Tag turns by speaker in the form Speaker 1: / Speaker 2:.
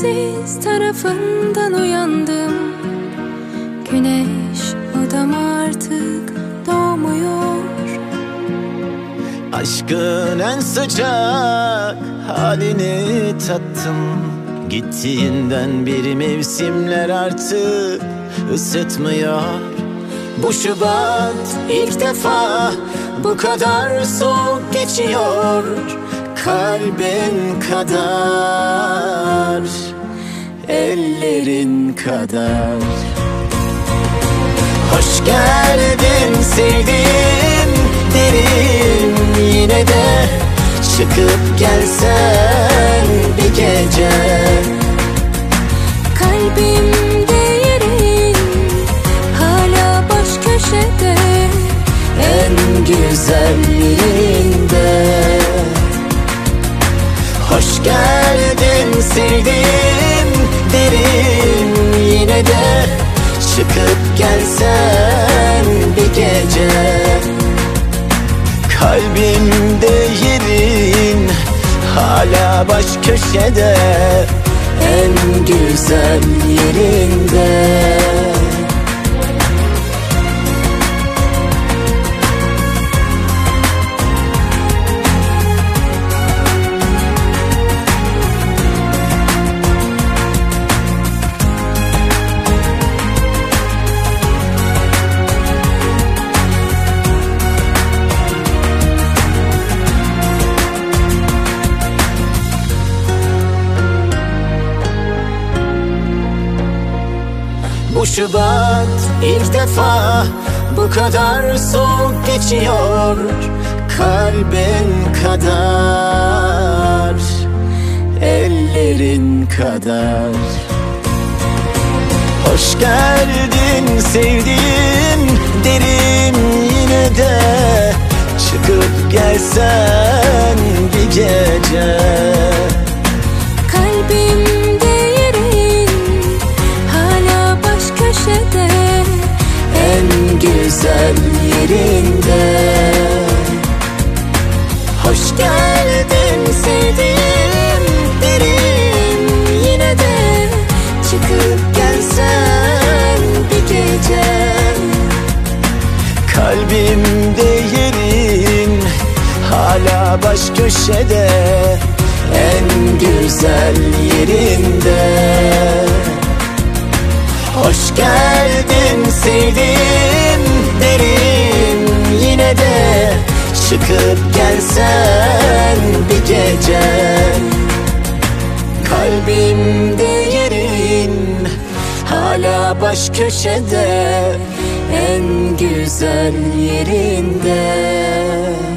Speaker 1: Habersiz tarafından uyandım. Güneş odam artık doğmuyor.
Speaker 2: Aşkın en sıcak halini tattım. Gittiğinden beri mevsimler artık ısıtmıyor. Bu Şubat ilk defa bu kadar soğuk geçiyor. Kalbin kadar, ellerin kadar. Hoş geldin sevdiğim derim yine de. Çıkıp gelsen bir gece.
Speaker 1: Kalbimde yerin hala baş köşede,
Speaker 2: En güzel yerinde. Hoş geldin sevdiğim derim yine de. Çıkıp gelsen bir gece. Kalbimde yerin hala baş köşede, en güzel yerinde. Bu Şubat ilk defa bu kadar soğuk geçiyor. Kalbin kadar, ellerin kadar. Hoş geldin sevdiğim derim yine de. Çıkıp gelsen bir gece.
Speaker 1: en
Speaker 2: güzel yerinde. Hoş geldin sevdiğim derim yine de. Çıkıp gelsen bir gece. Kalbimde yerin hala baş köşede, en güzel yerinde. Hoş geldin sevdiğim derim yine de. Çıkıp gelsen bir gece. Kalbimde yerin hala baş köşede, en güzel yerinde.